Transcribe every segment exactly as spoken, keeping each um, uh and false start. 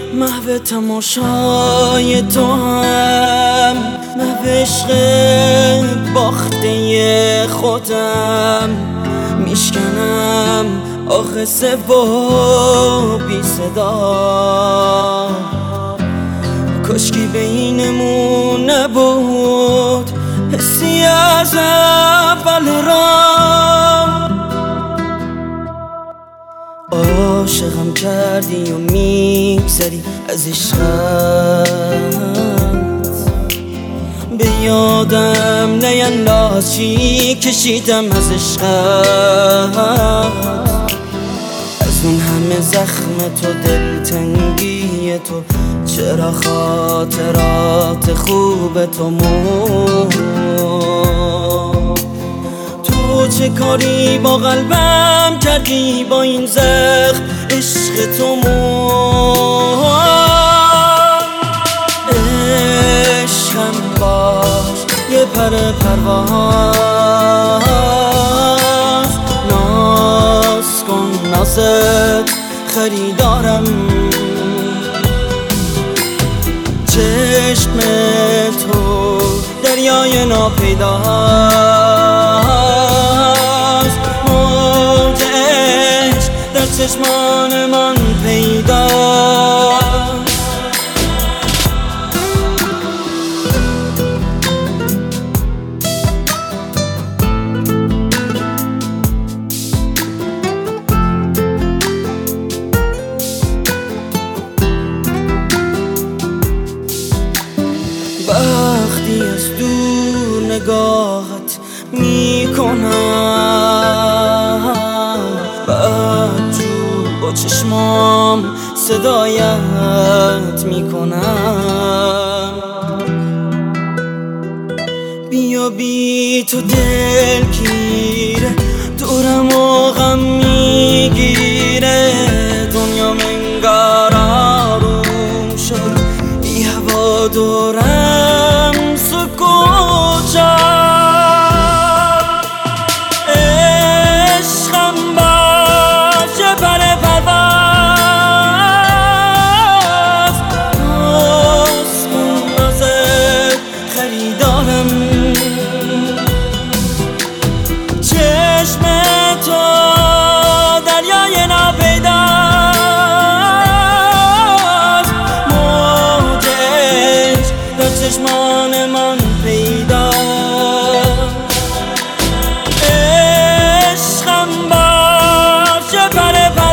محو تماشای تو هم، محو عشق باخته خودم. میشکنم آخه و بی صدا، کاشکی بینمون نبود حسی از اول راه. عاشقم کردی و میگذری از عشقت، به یادم نینداز چی کشیدم از عشقت. از اون همه زخم تو، دلتنگی تو، چرا خاطرات خوب تو مون؟ تو چه کاری با قلبم کردی با این زخم عشق تو مون؟ عشقم باش یه پر پرواز، ناز کن نازت خریدارم. چشم تو دریای ناپیداست، موجش در چشمان من پیداست. وقتی از دور نگاهت میکنم، بدجور با چشمام صدایت میکنم. بیا بی تو دلگیره، دورم و غم میگیره. دنیا منگار آروم شد، بی هوا دورم سکوت شد. عشقم باشه پر پرواز، ناز کن نازت خریدارم. چشم تو دریای ناپیداست، موجش در چشمان من پیداست. عشقم باشه پر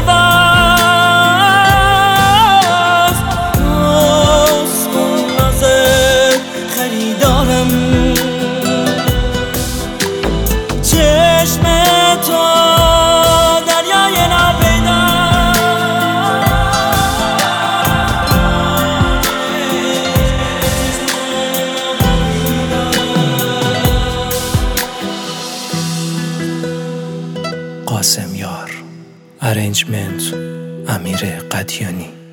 پرواز، ناز کن نازت خریدارم. چشم تو دریای قاسم یار. ارنجمنت امیر قدیانی.